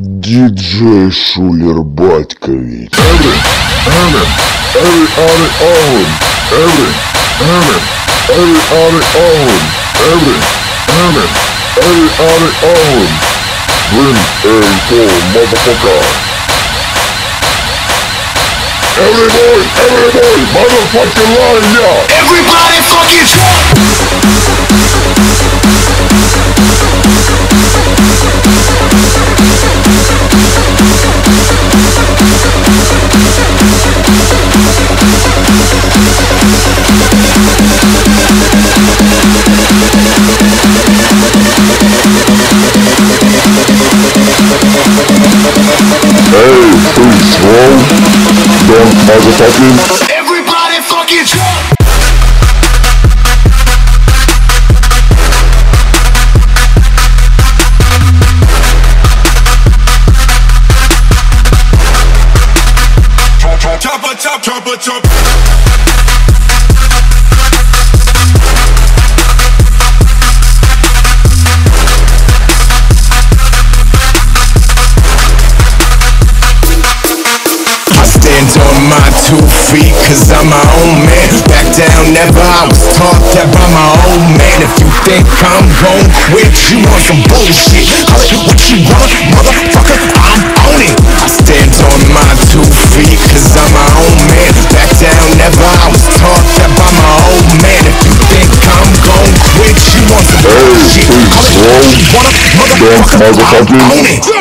Диджей Шулер Батькович. Bring A4, motherfucker. Everybody, motherfucking line, yeah. Everybody fucking jump! Hey, please roll. Don't motherfucking. Everybody fucking jump! Chop. Stand on my 2 feet, cause I'm my own man. Back down, never, I was taught that by my old man. If you think I'm gon' quit, you want some bullshit. Call it what you want, motherfucker, I'm on it. I stand on my 2 feet, cause I'm my own man. Back down, never, I was taught that by my old man. If you think I'm gon' quit, you want some bullshit. Call it what you want, motherfucker, I'm on it.